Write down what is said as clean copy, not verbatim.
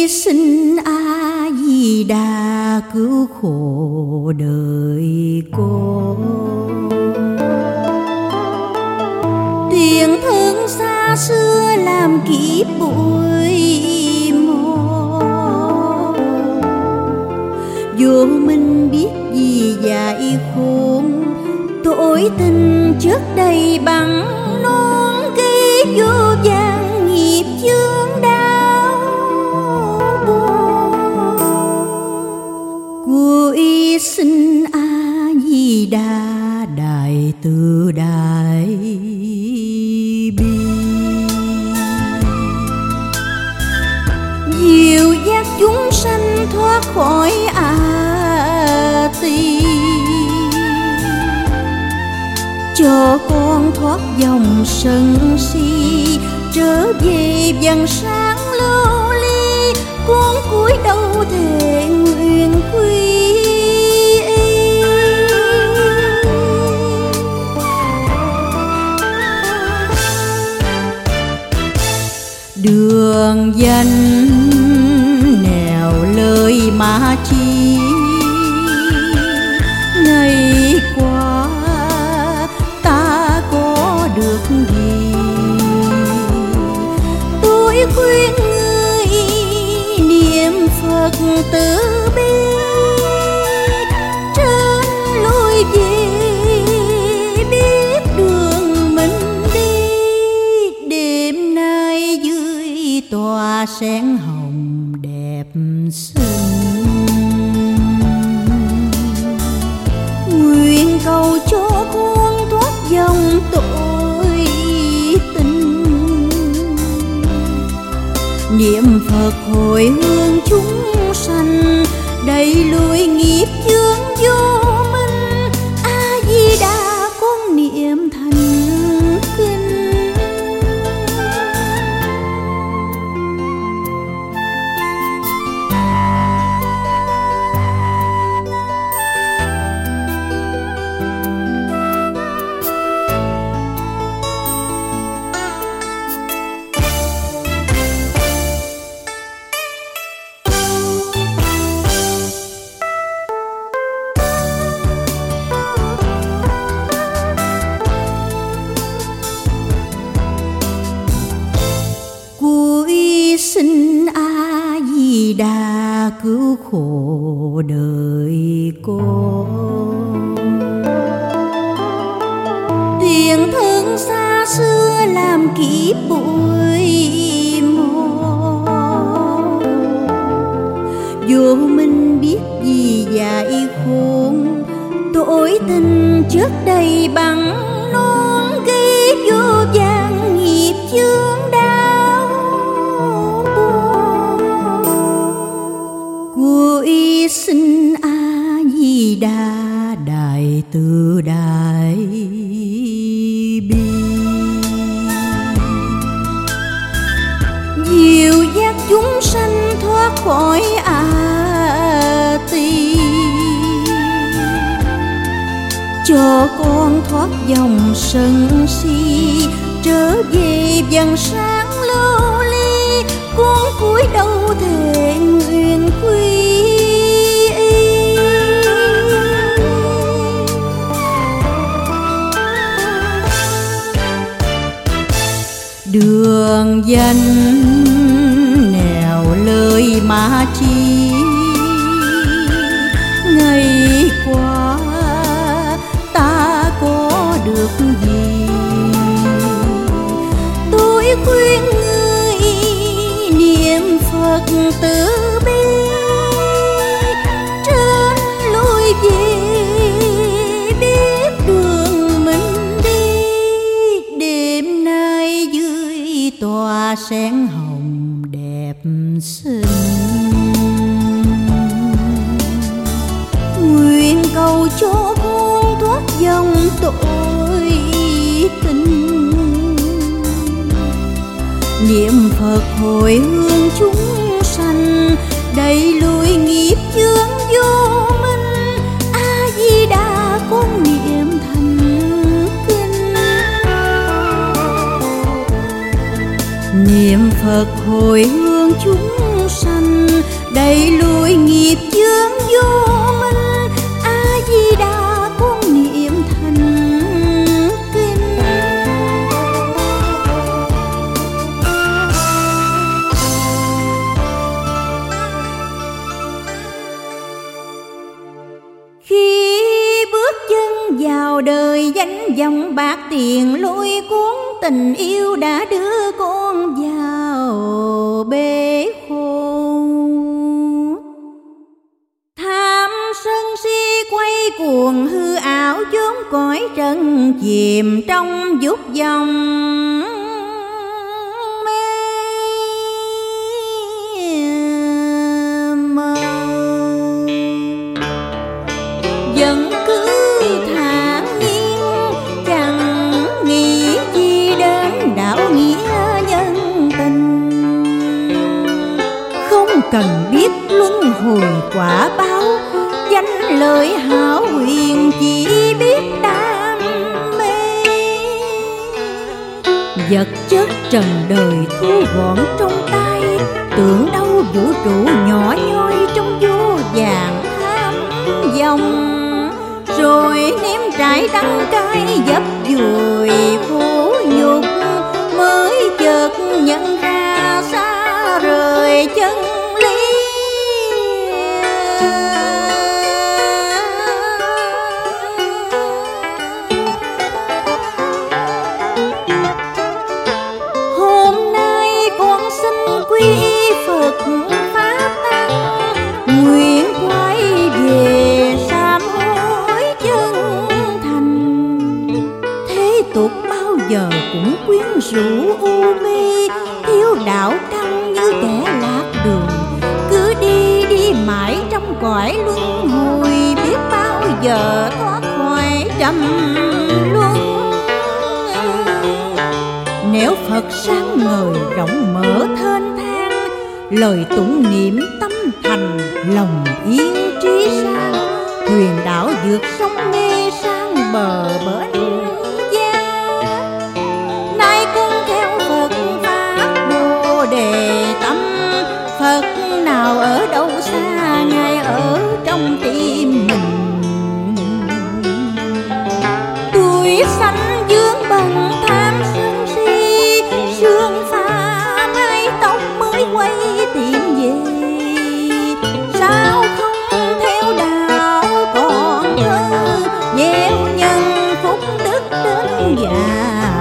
xin A Di Đà cứu khổ đời con. Tiền thân xa xưa làm kiếp bụi mòn, vô minh biết gì dạy khôn, tội tình trước đây bằng non ghi vô vàn nghiệp chướng đau buồn. Cuối xin A Di Đà đại từ đại bi, dìu dắt chúng sanh thoát khỏi a tỳ, cho con thoát dòng sân si, trở về vầng sáng lưu ly. Con cúi đầu thề nguyện quy y. Đường danh nẻo lời mà chi, ngày qua ta có được gì. Tôi khuyên người niệm Phật từ bi, trên lối về biết đường mình đi. Đêm nay dưới tòa sen hồng đẹp xinh, nguyện cầu cho con thoát dòng tội tình. Niệm Phật hồi hương chúng sanh, đẩy lùi nghiệp chướng vô minh. A Di Đà con niệm thành kinh. Xin A Di Đà cứu khổ đời con. Tiền thân xa xưa làm kiếp bụi mòn, vô minh biết gì dạy khôn, tội tình trước đây bằng non ghi vô vàn nghiệp chướng đau buồn. Cuối xin A Di Đà đại từ đại bi, dìu dắt chúng sanh thoát khỏi a tỳ, cho con thoát dòng sân si, trở về vầng sáng lưu ly. Con cúi đầu thề nguyện quy y. Đường danh nẻo lời mà chi, ngày qua ta có được gì. Tôi khuyên người niệm Phật từ bi, trên lối về biết đường mình đi. Đêm nay dưới tòa sen hồng đẹp xinh, nguyện cầu cho con thoát dòng tội tình. Niệm Phật hồi hương chúng sanh, đẩy lùi nghiệp chướng vô minh. A Di Đà con niệm thành kinh. Niệm Phật hồi hướng chúng sanh, đẩy lùi nghiệp chướng vô minh. A Di Đà con niệm thành kinh. Khi bước chân vào đời, danh vọng bạc tiền lôi cuốn, tình yêu đã đưa con vào bể khổ. Tham sân si quay cuồng, hư ảo chốn cõi trần, chìm trong dục vọng mê mờ. Vẫn cứ thản nhiên, chẳng nghĩ chi đến đạo nghĩa nhân tình. Không cần biết luân hồi quả báo, danh lợi hảo quyền, chỉ biết đam mê. Vật chất trần đời thu gọn trong tay, tưởng đâu vũ trụ nhỏ nhoi trong vô vàng tham vọng. Rồi nếm trải đắng cay dập dùi vũ nhục, mới chợt nhận ra xa rời chân lý. Hôm nay con xin quy Phật Pháp Tăng, nguyện quay về sám hối chân thành. Thế tục bao giờ cũng quyến rũ u mê, thiếu đạo căn như kẻ lạc đường. Cứ đi đi mãi trong cõi luân hồi, biết bao giờ thoát khỏi trầm luân. Nếu Phật sáng ngời rộng mở thênh thang, lời tụng niệm tâm thành lòng yên trí sang, thuyền đảo vượt sông mê sang bờ bến gia. Nay con theo Phật Pháp Bồ Đề tâm, Phật nào ở đâu xa, Ngài ở trong tim mình. Tuổi sanh vương bần tham sân si, sương pha mái tóc mới quay tìm về. Sao không theo đạo còn thơ, gieo nhân phúc đức đến già